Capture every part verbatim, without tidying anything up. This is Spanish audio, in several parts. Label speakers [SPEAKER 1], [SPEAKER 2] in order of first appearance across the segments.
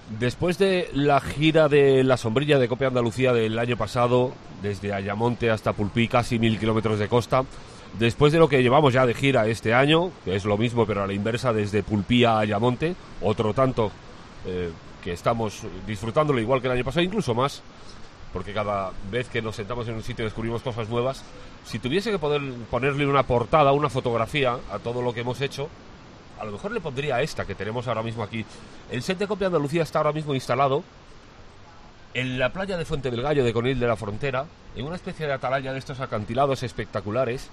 [SPEAKER 1] Después de la gira de la sombrilla de Cope Andalucía del año pasado, desde Ayamonte hasta Pulpí, casi mil kilómetros de costa, después de lo que llevamos ya de gira este año, que es lo mismo pero a la inversa desde Pulpí a Ayamonte, otro tanto eh, que estamos disfrutándolo igual que el año pasado, incluso más, porque cada vez que nos sentamos en un sitio descubrimos cosas nuevas. Si tuviese que poder ponerle una portada, una fotografía a todo lo que hemos hecho, a lo mejor le pondría esta que tenemos ahora mismo aquí. El set de Cope Andalucía está ahora mismo instalado en la playa de Fuente del Gallo de Conil de la Frontera, en una especie de atalaya de estos acantilados espectaculares.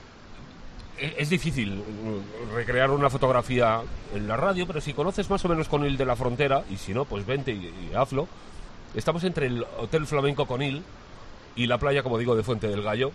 [SPEAKER 1] Es difícil recrear una fotografía en la radio, pero si conoces más o menos Conil de la Frontera, y si no, pues vente y, y hazlo. Estamos entre el Hotel Flamenco Conil y la playa, como digo, de Fuente del Gallo,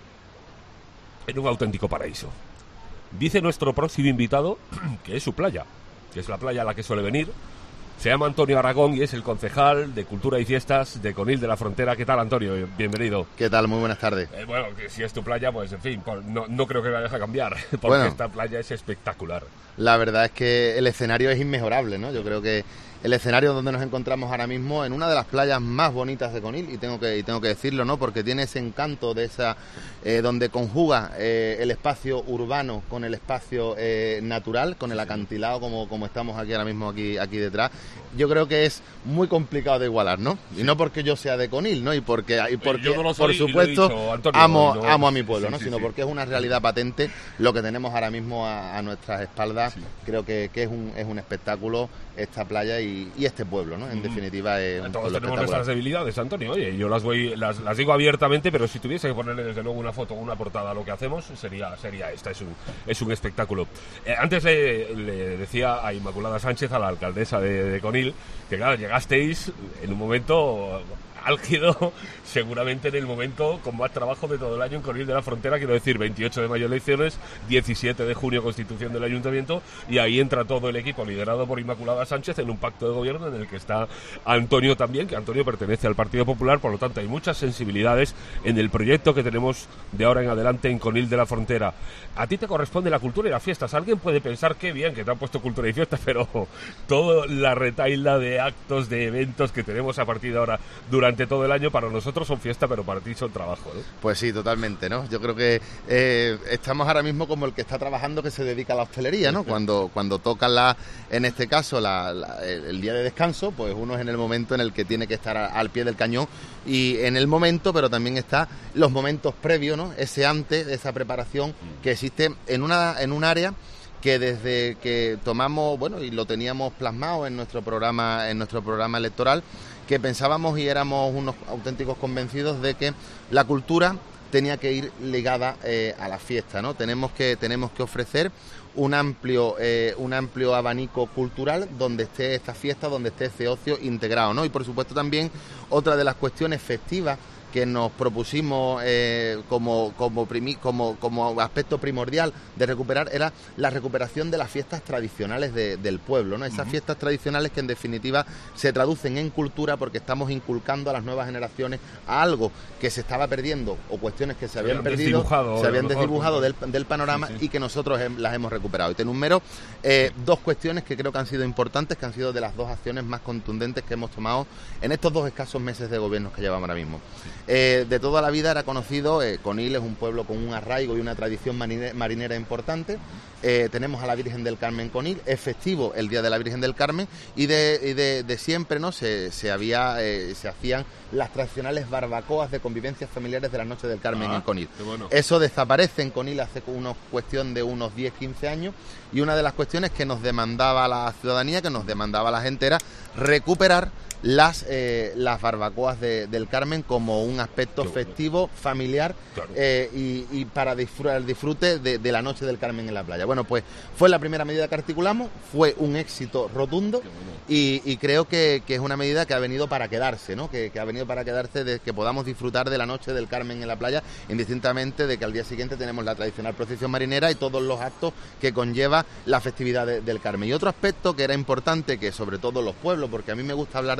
[SPEAKER 1] en un auténtico paraíso. Dice nuestro próximo invitado que es su playa, que es la playa a la que suele venir. Se llama Antonio Aragón y es el concejal de Cultura y Fiestas de Conil de la Frontera. ¿Qué tal, Antonio? Bienvenido.
[SPEAKER 2] ¿Qué tal? Muy buenas tardes.
[SPEAKER 1] Eh, bueno, que si es tu playa, pues en fin, no, no creo que vayas a cambiar, porque
[SPEAKER 2] bueno,
[SPEAKER 1] esta playa es espectacular.
[SPEAKER 2] La verdad es que el escenario es inmejorable, ¿no? Yo creo que el escenario donde nos encontramos ahora mismo, en una de las playas más bonitas de Conil, y tengo que, y tengo que decirlo, ¿no? Porque tiene ese encanto de esa, eh, donde conjuga eh, el espacio urbano con el espacio eh, natural, con el acantilado, como, como estamos aquí ahora mismo aquí, aquí detrás. Yo creo que es muy complicado de igualar, ¿no? Y no porque yo sea de Conil, ¿no? Y porque, y porque
[SPEAKER 1] no soy,
[SPEAKER 2] por supuesto,
[SPEAKER 1] dicho, Antonio,
[SPEAKER 2] amo,
[SPEAKER 1] no,
[SPEAKER 2] amo a mi pueblo,
[SPEAKER 1] sí,
[SPEAKER 2] ¿no?
[SPEAKER 1] sí,
[SPEAKER 2] Sino
[SPEAKER 1] sí.
[SPEAKER 2] porque es una realidad patente lo que tenemos ahora mismo a, a nuestras espaldas.
[SPEAKER 1] Sí.
[SPEAKER 2] Creo que, que es un es un espectáculo esta playa y, y este pueblo, ¿no? En definitiva es un
[SPEAKER 1] Todos
[SPEAKER 2] pueblo
[SPEAKER 1] tenemos nuestras debilidades, Antonio. Oye, yo las voy las, las digo abiertamente, pero si tuviese que ponerle desde luego una foto o una portada a lo que hacemos, sería sería esta. Es un es un espectáculo. Eh, antes le, le decía a Inmaculada Sánchez, a la alcaldesa de, de Conil, que claro, llegasteis en un momento álgido, seguramente en el momento con más trabajo de todo el año en Conil de la Frontera, quiero decir, veintiocho de mayo elecciones, diecisiete de junio constitución del ayuntamiento, y ahí entra todo el equipo liderado por Inmaculada Sánchez en un pacto de gobierno en el que está Antonio también, que Antonio pertenece al Partido Popular, por lo tanto hay muchas sensibilidades en el proyecto que tenemos de ahora en adelante en Conil de la Frontera. A ti te corresponde la cultura y las fiestas. Alguien puede pensar que bien que te han puesto cultura y fiestas, pero toda la retahíla de actos, de eventos que tenemos a partir de ahora durante Durante todo el año, para nosotros son fiesta, pero para ti son trabajo, ¿no?
[SPEAKER 2] Pues sí, totalmente, ¿no? Yo creo que eh, estamos ahora mismo como el que está trabajando que se dedica a la hostelería, ¿no? Cuando cuando toca la, en este caso, la, la, el día de descanso, pues uno es en el momento en el que tiene que estar a, al pie del cañón y en el momento, pero también está los momentos previos, ¿no? Ese antes, esa preparación que existe en una en un área que desde que tomamos, bueno, y lo teníamos plasmado en nuestro programa en nuestro programa electoral, que pensábamos y éramos unos auténticos convencidos de que la cultura tenía que ir ligada eh, a la fiesta, ¿no? Tenemos que tenemos que ofrecer un amplio eh, un amplio abanico cultural donde esté esta fiesta, donde esté ese ocio integrado, ¿no? Y por supuesto también otra de las cuestiones festivas que nos propusimos eh, como como, primi, como como aspecto primordial de recuperar era la recuperación de las fiestas tradicionales de, del pueblo, ¿no? Esas uh-huh. fiestas tradicionales que en definitiva se traducen en cultura porque estamos inculcando a las nuevas generaciones a algo que se estaba perdiendo o cuestiones que se habían perdido, se habían desdibujado del, del panorama sí, sí. y que nosotros hem, las hemos recuperado. Y te enumero eh, dos cuestiones que creo que han sido importantes, que han sido de las dos acciones más contundentes que hemos tomado en estos dos escasos meses de gobierno que llevamos ahora mismo. Sí. Eh, de toda la vida era conocido, eh, Conil es un pueblo con un arraigo y una tradición marine, marinera importante. Eh, tenemos a la Virgen del Carmen Conil, es festivo el Día de la Virgen del Carmen y de, y de, de siempre no se, se había eh, se hacían las tradicionales barbacoas de convivencias familiares de la Noche del Carmen ah, en Conil. Bueno. Eso desaparece en Conil hace una cuestión de unos diez quince años y una de las cuestiones que nos demandaba la ciudadanía, que nos demandaba la gente era recuperar las eh, las barbacoas de, del Carmen como un aspecto Qué festivo, bueno. familiar claro. eh, y, y para disfrutar el disfrute de, de la Noche del Carmen en la playa. Bueno, pues fue la primera medida que articulamos, fue un éxito rotundo bueno. y, y creo que, que es una medida que ha venido para quedarse, ¿no? Que, que ha venido para quedarse de que podamos disfrutar de la Noche del Carmen en la playa, indistintamente de que al día siguiente tenemos la tradicional procesión marinera y todos los actos que conlleva la festividad de, del Carmen. Y otro aspecto que era importante, que sobre todo los pueblos, porque a mí me gusta hablar de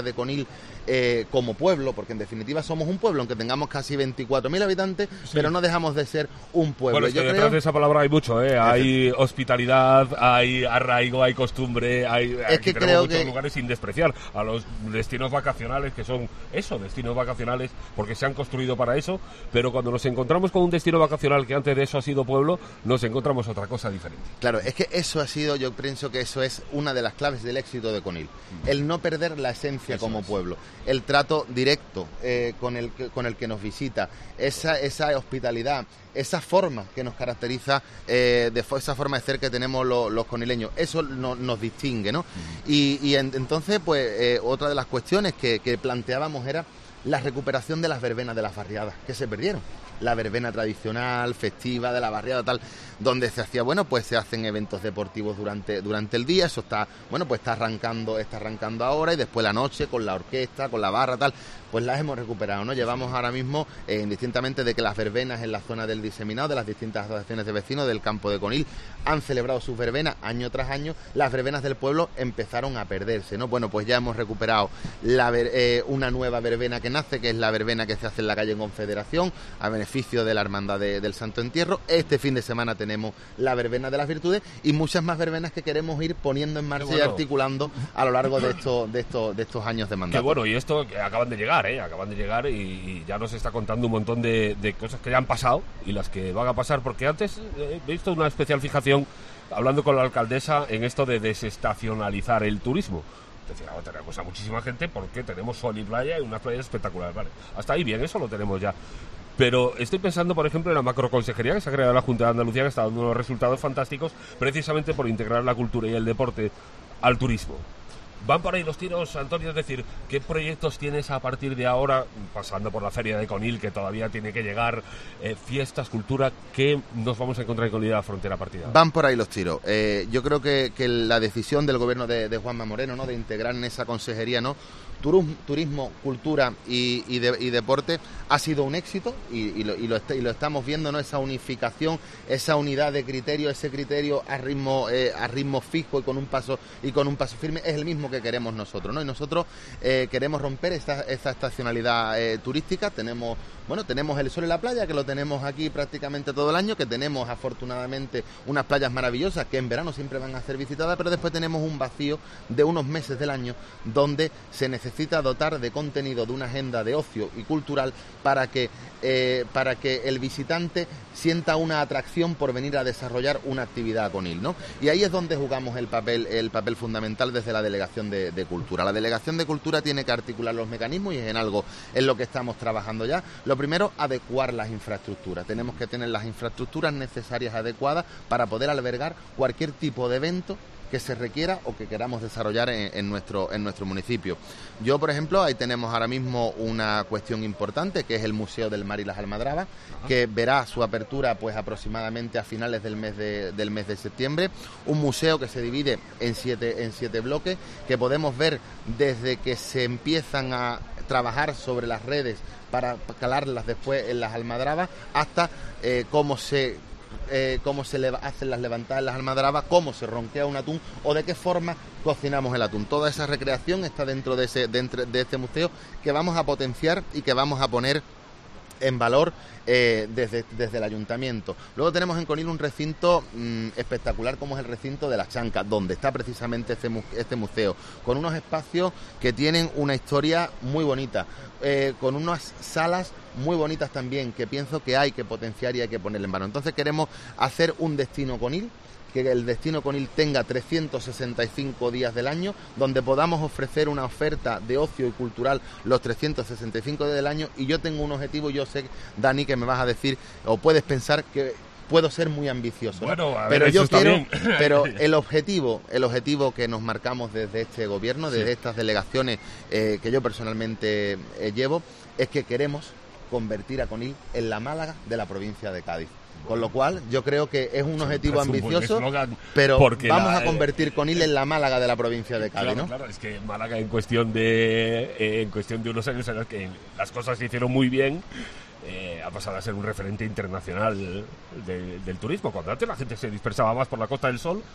[SPEAKER 2] de Conil eh, como pueblo, porque en definitiva somos un pueblo, aunque tengamos casi veinticuatro mil habitantes, sí. pero no dejamos de ser un pueblo.
[SPEAKER 1] Bueno, es que
[SPEAKER 2] Yo
[SPEAKER 1] detrás
[SPEAKER 2] creo...
[SPEAKER 1] de esa palabra hay mucho, ¿eh? Hay hospitalidad, hay arraigo, hay costumbre, hay...
[SPEAKER 2] Es
[SPEAKER 1] aquí
[SPEAKER 2] que
[SPEAKER 1] tenemos
[SPEAKER 2] creo
[SPEAKER 1] muchos
[SPEAKER 2] que...
[SPEAKER 1] lugares sin despreciar a los destinos vacacionales, que son eso, destinos vacacionales, porque se han construido para eso, pero cuando nos encontramos con un destino vacacional que antes de eso ha sido pueblo, nos encontramos otra cosa diferente.
[SPEAKER 2] Claro, es que eso ha sido, yo pienso que eso es una de las claves del éxito de Conil, el no perder la esencia eso como es. pueblo, el trato directo eh, con, el, con el que nos visita, esa, esa hospitalidad, esa forma que nos caracteriza, eh, de esa forma de ser que tenemos los, los conileños, eso no, nos distingue, ¿no? Uh-huh. Y, y en, entonces, pues, eh, otra de las cuestiones que, que planteábamos era la recuperación de las verbenas de las barriadas, que se perdieron. La verbena tradicional, festiva, de la barriada, tal, donde se hacía, bueno, pues se hacen eventos deportivos durante, durante el día, eso está, bueno, pues está arrancando, está arrancando ahora, y después la noche con la orquesta, con la barra, tal, pues las hemos recuperado, ¿no? Llevamos ahora mismo, eh, indistintamente de que las verbenas en la zona del diseminado, de las distintas asociaciones de vecinos del campo de Conil, han celebrado sus verbenas año tras año, las verbenas del pueblo empezaron a perderse, ¿no? Bueno, pues ya hemos recuperado la ver, eh, una nueva verbena que nace, que es la verbena que se hace en la calle Confederación, a beneficio de la Hermandad de, del Santo Entierro. Este fin de semana tenemos la verbena de las virtudes y muchas más verbenas que queremos ir poniendo en marcha bueno. y articulando a lo largo de estos, de estos, de estos años de mandato.
[SPEAKER 1] Qué bueno, y esto que acaban de llegar, ¿eh? Acaban de llegar y, y ya nos está contando un montón de, de cosas que ya han pasado y las que van a pasar, porque antes he visto una especial fijación hablando con la alcaldesa en esto de desestacionalizar el turismo. Decía, oh, tenemos a muchísima gente porque tenemos sol y playa y unas playas espectaculares. Vale, hasta ahí bien, eso lo tenemos ya. Pero estoy pensando, por ejemplo, en la macroconsejería que se ha creado en la Junta de Andalucía, que está dando unos resultados fantásticos precisamente por integrar la cultura y el deporte al turismo. ¿Van por ahí los tiros, Antonio? Es decir, ¿qué proyectos tienes a partir de ahora, pasando por la Feria de Conil, que todavía tiene que llegar, eh, fiestas, cultura, qué nos vamos a encontrar en Conil de la Frontera a partir de ahora?
[SPEAKER 2] Van por ahí los tiros. Eh, yo creo que, que la decisión del gobierno de, de Juanma Moreno, ¿no?, de integrar en esa consejería, ¿no?, turismo, turismo cultura y, y, de, y deporte, ha sido un éxito y, y, lo, y, lo, y lo estamos viendo, ¿no?, esa unificación, esa unidad de criterio, ese criterio a ritmo, eh, a ritmo fijo y con un paso y con un paso firme es el mismo que queremos nosotros, ¿no? Y nosotros eh, queremos romper esta, esta estacionalidad eh, turística. Tenemos, bueno, tenemos el sol y la playa, que lo tenemos aquí prácticamente todo el año, que tenemos afortunadamente unas playas maravillosas que en verano siempre van a ser visitadas, pero después tenemos un vacío de unos meses del año donde se necesita necesita dotar de contenido, de una agenda de ocio y cultural para que, eh, para que el visitante sienta una atracción por venir a desarrollar una actividad a Conil, ¿no? Y ahí es donde jugamos el papel, el papel fundamental desde la Delegación de, de Cultura. La Delegación de Cultura tiene que articular los mecanismos y es en algo en lo que estamos trabajando ya. Lo primero, adecuar las infraestructuras. Tenemos que tener las infraestructuras necesarias, adecuadas, para poder albergar cualquier tipo de evento que se requiera o que queramos desarrollar en, en nuestro en nuestro municipio. Yo, por ejemplo, ahí tenemos ahora mismo una cuestión importante, que es el Museo del Mar y las Almadrabas, Ajá. que verá su apertura pues aproximadamente a finales del mes de, del mes de septiembre. Un museo que se divide en siete, en siete bloques, que podemos ver desde que se empiezan a trabajar sobre las redes para calarlas después en las almadrabas, hasta eh, cómo se Eh, cómo se le hacen las levantadas en las almadrabas, cómo se ronquea un atún o de qué forma cocinamos el atún. Toda esa recreación está dentro de, ese, dentro de este museo, que vamos a potenciar y que vamos a poner en valor eh, desde, desde el ayuntamiento. Luego tenemos en Conil un recinto mmm, espectacular, como es el recinto de las Chancas, donde está precisamente este, este museo, con unos espacios que tienen una historia muy bonita, eh, con unas salas muy bonitas también, que pienso que hay que potenciar y hay que ponerle en valor. Entonces queremos hacer un destino Conil, que el destino Conil tenga trescientos sesenta y cinco días del año, donde podamos ofrecer una oferta de ocio y cultural los trescientos sesenta y cinco días del año. Y yo tengo un objetivo, yo sé, Dani, que me vas a decir, o puedes pensar que puedo ser muy ambicioso,
[SPEAKER 1] bueno,
[SPEAKER 2] ¿no?
[SPEAKER 1] a ver,
[SPEAKER 2] pero yo quiero,
[SPEAKER 1] bien.
[SPEAKER 2] pero el objetivo, el objetivo que nos marcamos desde este gobierno, desde sí. estas delegaciones eh, que yo personalmente eh, llevo, es que queremos convertir a Conil en la Málaga de la provincia de Cádiz. Con lo cual, yo creo que es un objetivo ambicioso, pero vamos a convertir Conil en la Málaga de la provincia de Cádiz,
[SPEAKER 1] claro,
[SPEAKER 2] ¿no?
[SPEAKER 1] Claro, es que Málaga en cuestión de eh, en cuestión de unos años en los que las cosas se hicieron muy bien, eh, ha pasado a ser un referente internacional de, del turismo. Cuando antes la gente se dispersaba más por la Costa del Sol,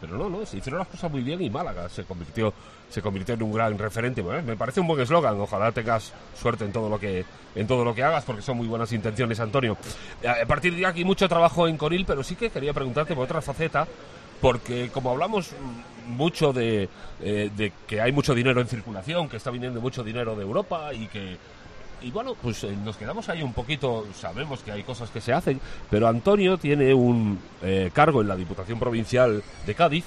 [SPEAKER 1] pero no, no, se hicieron las cosas muy bien y Málaga se convirtió se convirtió en un gran referente. Bueno, me parece un buen eslogan, ojalá tengas suerte en todo lo que en todo lo que hagas, porque son muy buenas intenciones, Antonio. A partir de aquí mucho trabajo en Conil, pero sí que quería preguntarte por otra faceta, porque como hablamos mucho de, eh, de que hay mucho dinero en circulación, que está viniendo mucho dinero de Europa y que y bueno, pues eh, nos quedamos ahí un poquito, sabemos que hay cosas que se hacen, pero Antonio tiene un eh, cargo en la Diputación Provincial de Cádiz,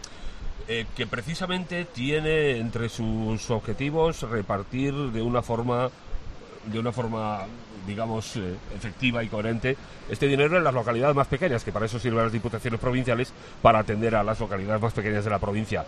[SPEAKER 1] eh, que precisamente tiene entre sus objetivos repartir de una forma, de una forma, digamos, eh, efectiva y coherente este dinero en las localidades más pequeñas, que para eso sirven las diputaciones provinciales, para atender a las localidades más pequeñas de la provincia.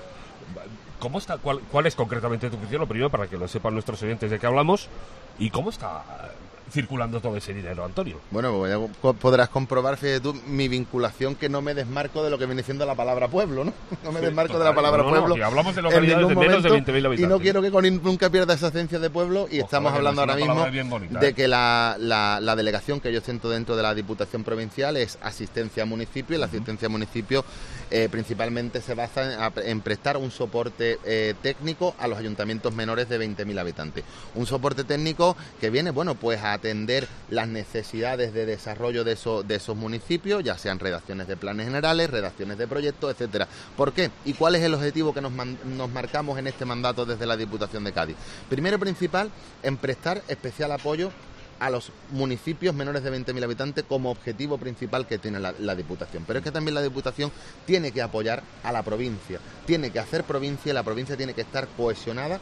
[SPEAKER 1] ¿Cómo está, cuál, cuál es concretamente tu función? Lo primero, para que lo sepan nuestros oyentes de qué hablamos, y cómo está circulando todo ese dinero, Antonio.
[SPEAKER 2] Bueno, pues podrás comprobar, fíjate tú, mi vinculación, que no me desmarco de lo que viene siendo la palabra pueblo, ¿no? No me sí, desmarco total, de la palabra no, pueblo.
[SPEAKER 1] No, si hablamos de localidades de menos de veinte mil habitantes.
[SPEAKER 2] Y no quiero que Conil nunca pierda esa esencia de pueblo, y Ojalá estamos hablando ahora mismo bonita, de ¿eh? que la, la, la delegación que yo siento dentro de la Diputación Provincial es asistencia a municipio, y la asistencia a municipio eh, principalmente se basa en, en prestar un soporte eh, técnico a los ayuntamientos menores de veinte mil habitantes. Un soporte técnico que viene, bueno, pues a atender las necesidades de desarrollo de, eso, de esos municipios, ya sean redacciones de planes generales, redacciones de proyectos, etcétera. ¿Por qué? ¿Y cuál es el objetivo que nos, man, nos marcamos en este mandato desde la Diputación de Cádiz? Primero y principal, en prestar especial apoyo a los municipios menores de veinte mil habitantes como objetivo principal que tiene la, la Diputación. Pero es que también la Diputación tiene que apoyar a la provincia, tiene que hacer provincia, y la provincia tiene que estar cohesionada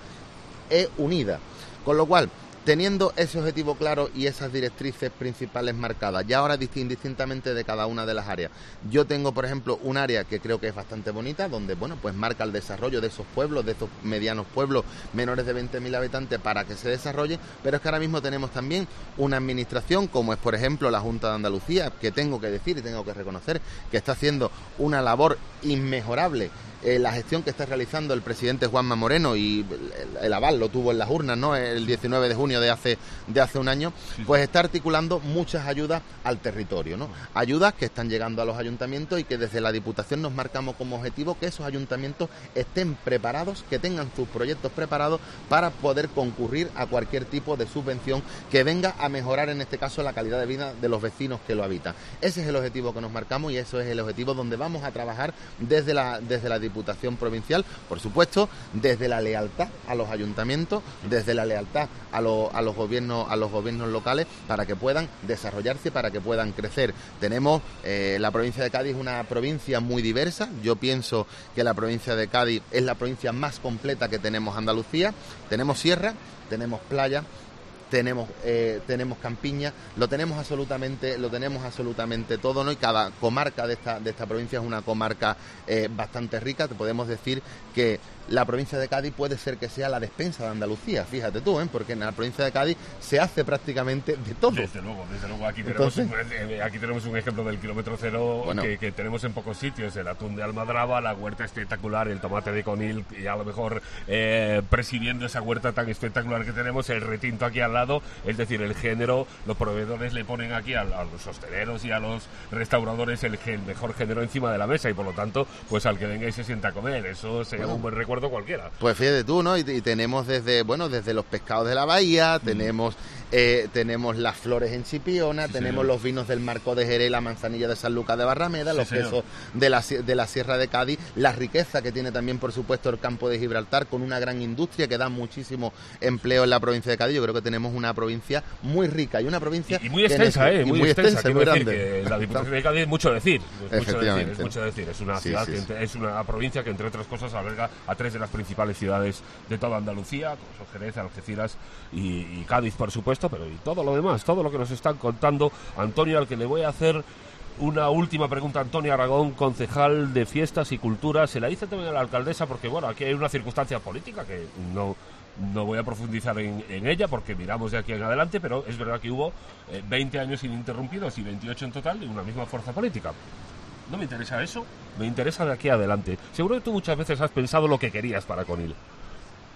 [SPEAKER 2] e unida. Con lo cual, teniendo ese objetivo claro y esas directrices principales marcadas, ya ahora indistintamente de cada una de las áreas. Yo tengo, por ejemplo, un área que creo que es bastante bonita, donde, bueno, pues marca el desarrollo de esos pueblos, de esos medianos pueblos menores de veinte mil habitantes para que se desarrollen, pero es que ahora mismo tenemos también una administración, como es, por ejemplo, la Junta de Andalucía, que tengo que decir y tengo que reconocer que está haciendo una labor inmejorable. Eh, la gestión que está realizando el presidente Juanma Moreno, y el, el aval lo tuvo en las urnas, ¿no?, el diecinueve de junio de hace, de hace un año, pues está articulando muchas ayudas al territorio, ¿no? Ayudas que están llegando a los ayuntamientos, y que desde la Diputación nos marcamos como objetivo que esos ayuntamientos estén preparados, que tengan sus proyectos preparados para poder concurrir a cualquier tipo de subvención que venga a mejorar, en este caso, la calidad de vida de los vecinos que lo habitan. Ese es el objetivo que nos marcamos, y eso es el objetivo donde vamos a trabajar desde la, desde la Diputación Provincial, por supuesto, desde la lealtad a los ayuntamientos, desde la lealtad a, lo, a los gobiernos, a los gobiernos locales, para que puedan desarrollarse, para que puedan crecer. Tenemos eh, la provincia de Cádiz, una provincia muy diversa. Yo pienso que la provincia de Cádiz es la provincia más completa que tenemos Andalucía. Tenemos sierra, tenemos playa, tenemos eh, tenemos campiña, lo tenemos absolutamente lo tenemos absolutamente todo, ¿no? Y cada comarca de esta de esta provincia es una comarca eh, bastante rica. Te podemos decir que la provincia de Cádiz puede ser que sea la despensa de Andalucía, fíjate tú, ¿eh? Porque en la provincia de Cádiz se hace prácticamente de todo.
[SPEAKER 1] Desde luego, desde luego. Aquí tenemos, Entonces, un, aquí tenemos un ejemplo del kilómetro cero, bueno, que, que tenemos en pocos sitios: el atún de Almadraba, la huerta espectacular, el tomate de Conil, y a lo mejor eh, presidiendo esa huerta tan espectacular que tenemos, el retinto aquí al lado. Es decir, el género, los proveedores le ponen aquí a, a los hosteleros y a los restauradores el, el mejor género encima de la mesa, y por lo tanto, pues al que venga y se sienta a comer, eso sería bueno, un buen recuerdo cualquiera.
[SPEAKER 2] Pues fíjate tú, ¿no? Y, y tenemos desde, bueno, desde los pescados de la bahía, mm. tenemos eh, tenemos las flores en Chipiona, sí, tenemos señor. los vinos del Marco de Jerez, la manzanilla de San Lucas de Barrameda, sí, los señor. quesos de la, de la Sierra de Cádiz, la riqueza que tiene también, por supuesto, el campo de Gibraltar, con una gran industria que da muchísimo empleo en la provincia de Cádiz. Yo creo que tenemos una provincia muy rica y una provincia...
[SPEAKER 1] Y, y muy extensa, ¿eh?
[SPEAKER 2] Muy, muy extensa, extensa muy grande.
[SPEAKER 1] Que la Diputación de Cádiz es mucho decir. Es mucho decir, es mucho decir. Es una,
[SPEAKER 2] sí,
[SPEAKER 1] ciudad
[SPEAKER 2] sí,
[SPEAKER 1] que,
[SPEAKER 2] sí.
[SPEAKER 1] es una provincia que, entre otras cosas, alberga a tres de las principales ciudades de toda Andalucía, como son Jerez, Algeciras y, y Cádiz, por supuesto, pero y todo lo demás, todo lo que nos están contando. Antonio, al que le voy a hacer una última pregunta. Antonio Aragón, concejal de Fiestas y Cultura. Se la hice también a la alcaldesa porque, bueno, aquí hay una circunstancia política que no... No voy a profundizar en, en ella porque miramos de aquí en adelante, pero es verdad que hubo eh, veinte años ininterrumpidos y veintiocho en total de una misma fuerza política. No me interesa eso, me interesa de aquí adelante. Seguro que tú muchas veces has pensado lo que querías para Conil.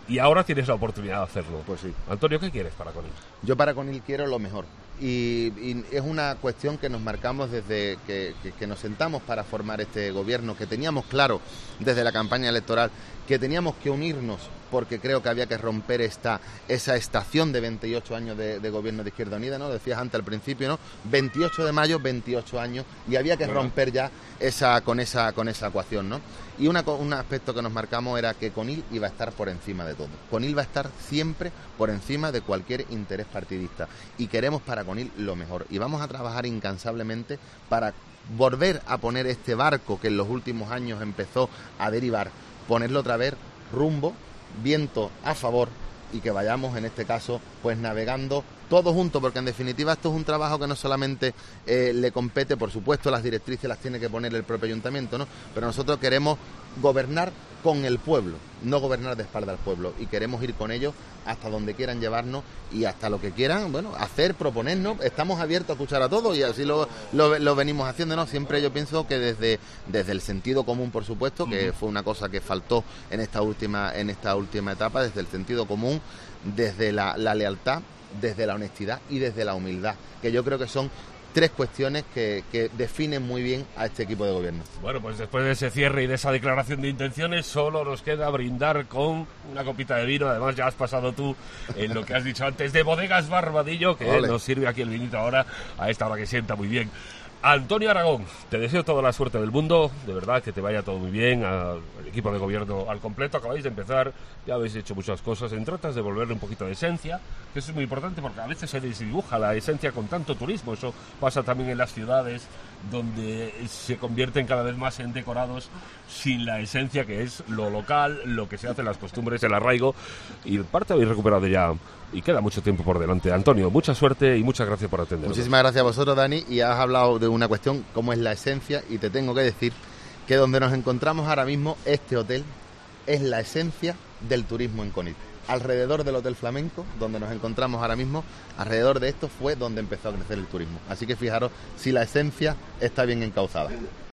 [SPEAKER 1] y ahora tienes la oportunidad de hacerlo.
[SPEAKER 2] Pues sí.
[SPEAKER 1] Antonio, ¿qué quieres para Conil?
[SPEAKER 2] Yo para Conil quiero lo mejor. Y, y es una cuestión que nos marcamos desde que, que, que nos sentamos para formar este gobierno, que teníamos claro desde la campaña electoral que teníamos que unirnos, porque creo que había que romper esta esa estación de veintiocho años de, de gobierno de Izquierda Unida, ¿no? Decías antes al principio, ¿no? veintiocho de mayo, veintiocho años, y había que romper ya esa con esa con esa ecuación, ¿no? Y una, un aspecto que nos marcamos era que Conil iba a estar por encima de todo. Conil va a estar siempre por encima de cualquier interés partidista. Y queremos para Conil lo mejor. Y vamos a trabajar incansablemente para volver a poner este barco que en los últimos años empezó a derivar, ponerlo otra vez rumbo, viento a favor, y que vayamos en este caso pues navegando todos juntos, porque en definitiva esto es un trabajo que no solamente eh, le compete, por supuesto las directrices las tiene que poner el propio ayuntamiento, ¿no? Pero nosotros queremos gobernar con el pueblo, no gobernar de espalda al pueblo, y queremos ir con ellos hasta donde quieran llevarnos y hasta lo que quieran, bueno, hacer, proponernos. Estamos abiertos a escuchar a todos y así lo, lo, lo venimos haciendo, ¿no? Siempre yo pienso que desde, desde el sentido común, por supuesto, que fue una cosa que faltó en esta última, en esta última etapa, desde el sentido común, desde la, la lealtad, desde la honestidad y desde la humildad, que yo creo que son tres cuestiones que, que definen muy bien a este equipo de gobierno.
[SPEAKER 1] Bueno, pues después de ese cierre y de esa declaración de intenciones, solo nos queda brindar con una copita de vino. Además, ya has pasado tú en lo que has dicho antes de Bodegas Barbadillo, que Ole. Nos sirve aquí el vinito ahora, a esta hora que sienta muy bien. Antonio Aragón, te deseo toda la suerte del mundo, de verdad, que te vaya todo muy bien, al equipo de gobierno al completo, acabáis de empezar, ya habéis hecho muchas cosas, en tratas de volverle un poquito de esencia, que eso es muy importante porque a veces se desdibuja la esencia con tanto turismo, eso pasa también en las ciudades, donde se convierten cada vez más en decorados sin la esencia que es lo local, lo que se hace, las costumbres, el arraigo, y parte habéis recuperado ya, y queda mucho tiempo por delante. Antonio, mucha suerte y muchas gracias por atendernos.
[SPEAKER 2] Muchísimas gracias a vosotros, Dani, y has hablado de una cuestión como es la esencia, y te tengo que decir que donde nos encontramos ahora mismo, este hotel es la esencia del turismo en Conil. Alrededor del Hotel Flamenco, donde nos encontramos ahora mismo, alrededor de esto fue donde empezó a crecer el turismo. Así que fijaros si la esencia está bien encauzada.